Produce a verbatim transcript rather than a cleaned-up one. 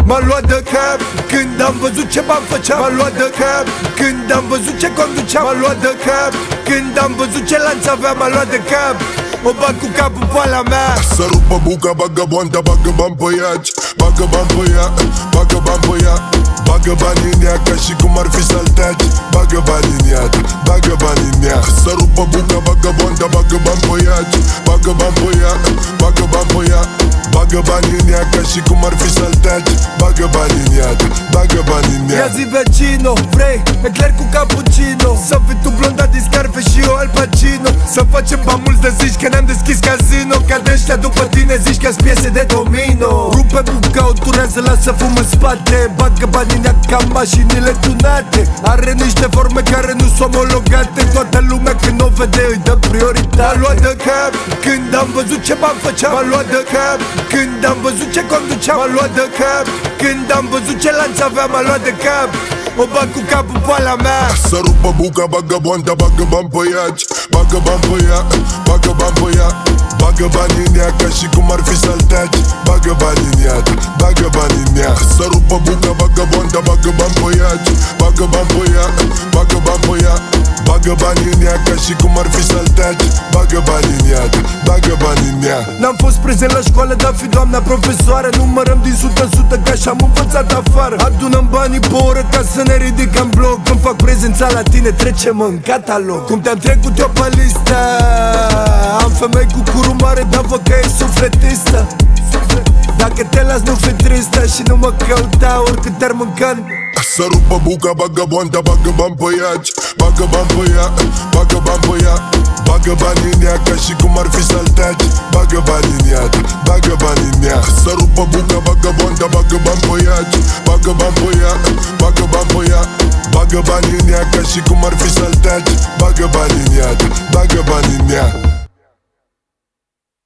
M-a luat de cap când am văzut ce bani făceam. M-a luat de cap când am văzut ce conduceam. M-a luat de cap când am văzut ce lanț aveam. M-a luat de cap, o bag cu capul pe ala mea. Să rupă buca, bagă boanta, bagă bani pe iaci. Bagă bani pe ea, bagă bani pe ea. Bagă bani în ea ca și cum ar fi saltaci. Bagă bani în ea, bagă bani în ea. Să rupă buca, bagă boanta, bagă bani pe iaci. Bagă bani pe ea, bagă bani pe ea. Bagă bani în ea ca și cum ar fi saltaci. Bagă bani în ea, bagă bani în ea. Ia zi vecino, vrei ecler cu cappuccino? Să fii tu blonda din Scarfe și eu Al Pacino. Să facem bani mulți de zici că ne-am deschis casino. Ca de ăștia după tine zici că-s piese de domino. Rupe buca, o turează, lasă fum în spate. Bagă bani în ea ca mașinile tunate. Are niște forme care nu sunt omologate. Toată lumea când o vede îi dă prioritate. M-a luat de cap când am văzut ce bani făceam. M-a luat de cap când am văzut ce conduceam. M-a luat de cap când am văzut ce lanț aveam. M-a luat de cap, o bag cu capul pe ala mea. Să rupă buca, bagă boanta, bagă bani pe iaci. Bagă bani pe ea, bagă bani pe ea. Bagă bani în ea ca și cum ar fi saltaci. Bagă bani în ea, bagă bani în ea. Să rupă buca, bagă boanta, bagă bani pe iaci. Bagă bani pe ea, bagă bani pe ea. Bagă bani în ea ca și cum ar fi saltaci. Bagă bani în ea, bagă bani în ea. N-am fost prezent la școală, dar fi doamna profesoară. Numărăm din sută în sută ca și-am învățat afară. Adunăm banii pe oră ca să ne ridicăm bloc. Când fac prezența la tine trecem în catalog. Cum te-am trecut eu pe listă. Am femei cu curul mare, dar văd că e sufletistă. Dacă te las nu fi tristă și nu mă căuta oricât te-ar mânca. Să rupă buca, bagă boanta, bagă bani pe iaci. Bagă bani pe ea, bagă bani pe ea. Bagă bani în ea ca și cum ar fi saltaci. Bagă bani în ea, bagă bani în ea. Să rupă buca, bagă boanta, bagă bani pe iaci. Bagă bani pe ea, bagă bani pe ea. Bagă bani în ea ca și cum ar fi saltaci. Bagă bani în ea, bagă bani în ea.